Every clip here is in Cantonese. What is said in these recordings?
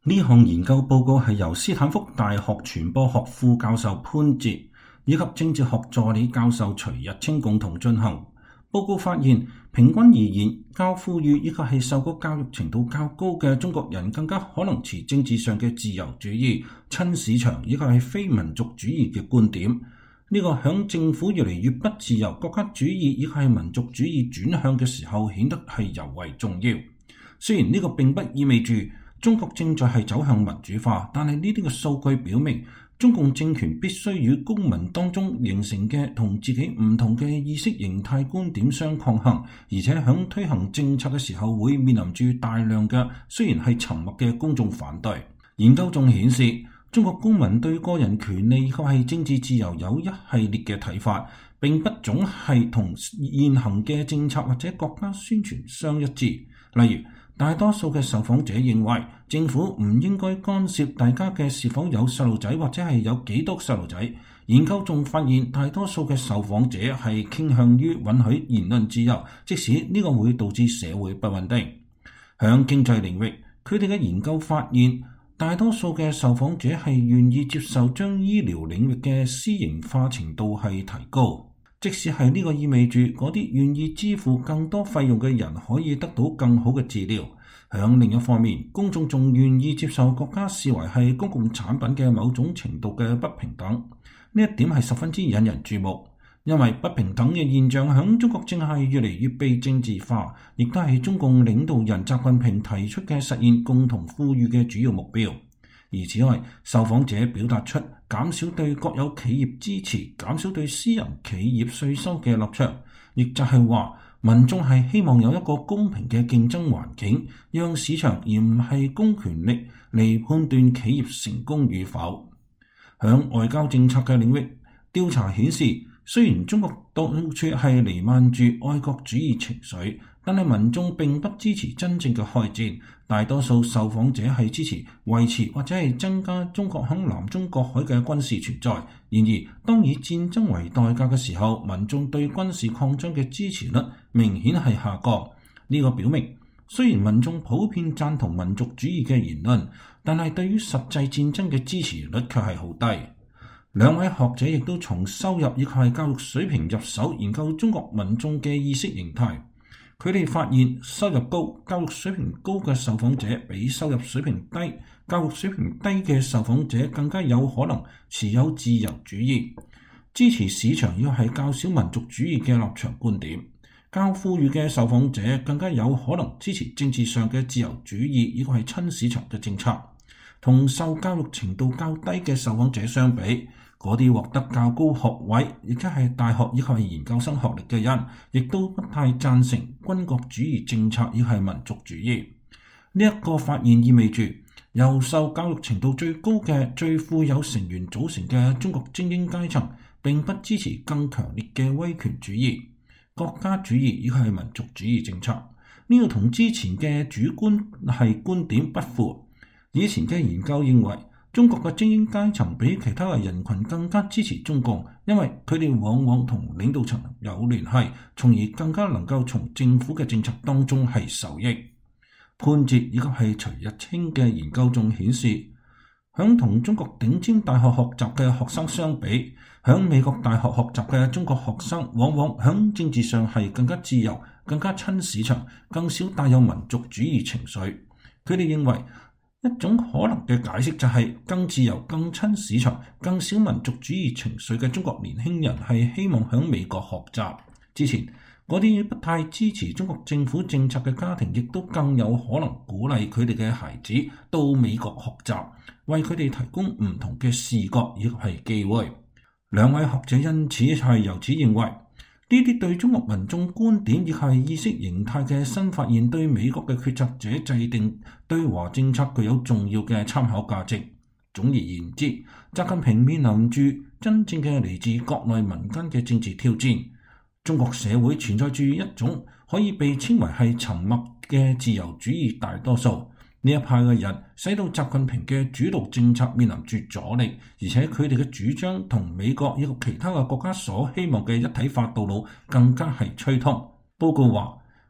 呢項研究報告係由斯坦福大學傳播學副教授潘哲以及政治學助理教授徐日清共同進行。報告發現，平均而言，較富裕以及係受過教育程度較高嘅中國人更加可能持政治上嘅自由主義、親市場以及係非民族主義嘅觀點。呢個響政府越嚟越不自由、國家主義以及係民族主義轉向嘅時候，顯得係尤為重要。雖然呢個並不意味住中國正在係走向民主化，但係呢啲嘅數據表明，中共政權必須與公民當中形成嘅同自己唔同嘅意識形態觀點相抗衡，而且響推行政策嘅時候會面臨住大量嘅雖然係沉默嘅公眾反對。研究仲顯示，中國公民對個人權利以及係政治自由有一系列嘅睇法，並不總係同現行嘅政策或者國家宣傳相一致。例如，大多數嘅受訪者認為政府唔應該干涉大家嘅是否有細路仔或者係有幾多細路仔。研究仲發現，大多數嘅受訪者係傾向於允許言論自由，即使呢個會導致社會不穩定。響經濟領域，佢哋嘅研究發現，大多數嘅受訪者係願意接受將醫療領域嘅私營化程度係提高。即使係呢個意味住嗰啲願意支付更多費用嘅人可以得到更好嘅治療。響另一方面，公眾仲願意接受國家視為係公共產品嘅某種程度嘅不平等。呢一點係十分之引人注目，因為不平等嘅現象響中國正係越嚟越被政治化，亦都係中共領導人習近平提出嘅實現共同富裕嘅主要目標。而此外，受訪者表達出減少對國有企業支持、減少對私人企業稅收嘅立場，亦就係話民眾係希望有一個公平嘅競爭環境，讓市場而唔係公權力嚟判斷企業成功與否。響外交政策嘅領域，調查顯示，雖然中國到處係瀰漫住愛國主義情緒，但係民眾並不支持真正嘅開戰。大多數受訪者係支持維持或者係增加中國響南中國海嘅軍事存在。然而，當以戰爭為代價嘅時候，民眾對軍事擴張嘅支持率明顯係下降。呢個表明，雖然民眾普遍贊同民族主義嘅言論，但係對於實際戰爭嘅支持率卻係好低。兩位學者亦都從收入以及係教育水平入手研究中國民眾嘅意識形態。佢哋發現，收入高、教育水平高嘅受訪者比收入水平低、教育水平低嘅受訪者更加有可能持有自由主義、支持市場要係較少民族主義嘅立場觀點。較富裕嘅受訪者更加有可能支持政治上嘅自由主義以及係親市場嘅政策。同受教育程度較低嘅受訪者相比，嗰啲獲得較高學位，亦即係大學以及係研究生學歷嘅人，亦都不太贊成軍國主義政策，亦係民族主義。呢一個發現意味住，由受教育程度最高嘅最富有成員組成嘅中國精英階層，並不支持更強烈嘅威權主義、國家主義以及係民族主義政策。呢個同之前嘅主觀係觀點不符。以前嘅研究認為，中國嘅精英階層比其他嘅人群更加支持中共，因為佢哋往往同領導層有聯繫，從而更加能夠從政府嘅政策當中係受益。潘哲以及係徐日清嘅研究仲顯示，響同中國頂尖大學學習嘅學生相比，響美國大學學習嘅中國學生往往響政治上係更加自由、更加親市場、更少帶有民族主義情緒。佢哋認為，一種可能嘅解釋就係更自由、更親市場、更少民族主義情緒嘅中國年輕人係希望響美國學習。之前嗰啲不太支持中國政府政策嘅家庭，亦都更有可能鼓勵佢哋嘅孩子到美國學習，為佢哋提供唔同嘅視覺以及係機會。兩位學者因此係由此認為，呢啲對中國民眾觀點亦係意識形態嘅新發現，對美國嘅決策者制定對華政策具有重要嘅參考價值。總而言之，習近平面臨住真正嘅嚟自國內民間嘅政治挑戰。中國社會存在住一種可以被稱為係沉默嘅自由主義大多數。呢一派嘅人使到習近平嘅主導政策面臨住阻力，而且佢哋嘅主張同美國以及其他嘅國家所希望嘅一體化道路更加係趨通。報告話，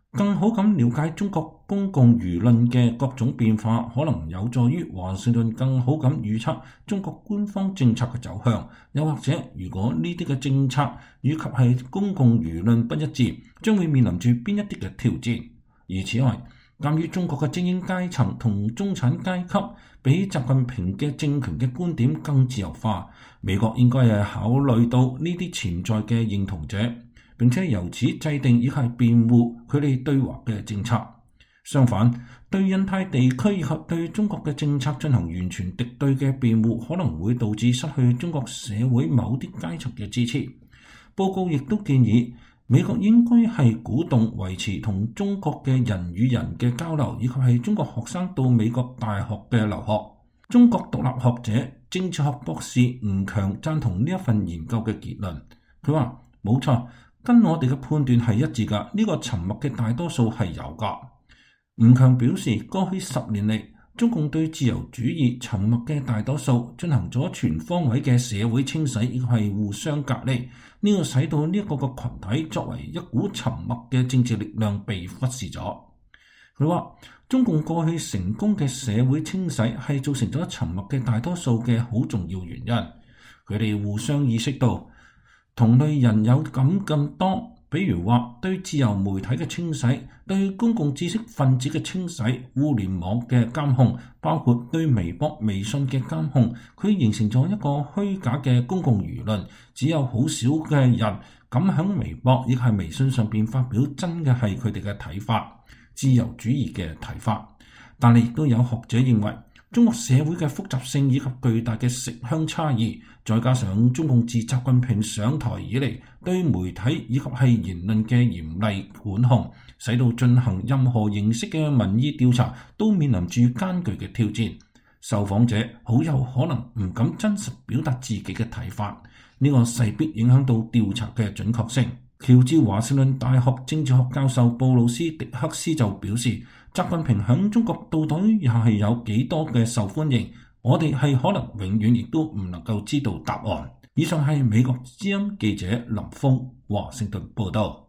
更好咁了解中國公共輿論嘅各種變化，可能有助於華盛頓更好咁預測中國官方政策嘅走向。又或者，如果呢啲嘅政策以及係公共輿論不一致，將會面臨住邊一啲嘅挑戰。而此外，鑑於中國嘅精英階層同中產階級比習近平嘅政權嘅觀點更自由化，美國應該係考慮到呢啲潛在嘅認同者，並且由此制定以及辯護佢哋對華嘅政策。相反，對印太地區以及對中國嘅政策進行完全敵對嘅辯護，可能會導致失去中國社會某啲階層嘅支持。報告亦都建議，美國應該係鼓動維持同中國嘅人與人嘅交流，以及係中國學生到美國大學嘅留學。中國獨立學者、政治學博士吳強贊同呢一份研究嘅結論。佢話：冇錯，跟我哋嘅判斷係一致㗎，呢個沉默嘅大多數係有㗎。吳強表示，過去10年嚟，中共對自由主義沉默嘅大多數進行咗全方位嘅社會清洗，亦係互相隔離。呢個使到呢一個群體作為一股沉默嘅政治力量被忽視咗。佢話：中共過去成功嘅社會清洗係造成咗沉默嘅大多數嘅好重要原因。佢哋互相意識到同類人有咁多。比如話對自由媒體嘅清洗、對公共知識分子嘅清洗、互聯網嘅監控，包括對微博、微信嘅監控，佢形成咗一個虛假嘅公共輿論。只有好少嘅人敢喺微博亦係微信上邊發表真嘅係佢哋嘅睇法，自由主義嘅睇法。但係亦都有學者認為，中國社會嘅複雜性以及巨大嘅城鄉差異，再加上中共自習近平上台以嚟對媒體以及係言論嘅嚴厲管控，使到進行任何形式嘅民意調查都面臨住艱巨嘅挑戰。受訪者好有可能唔敢真實表達自己嘅睇法，呢個勢必影響到調查嘅準確性。喬治華盛頓大學政治學教授布魯斯迪克斯就表示，習近平喺中國到底又係有幾多嘅受歡迎，我哋係可能永遠亦都唔能夠知道答案。以上係美國之音記者林峰華盛頓報道。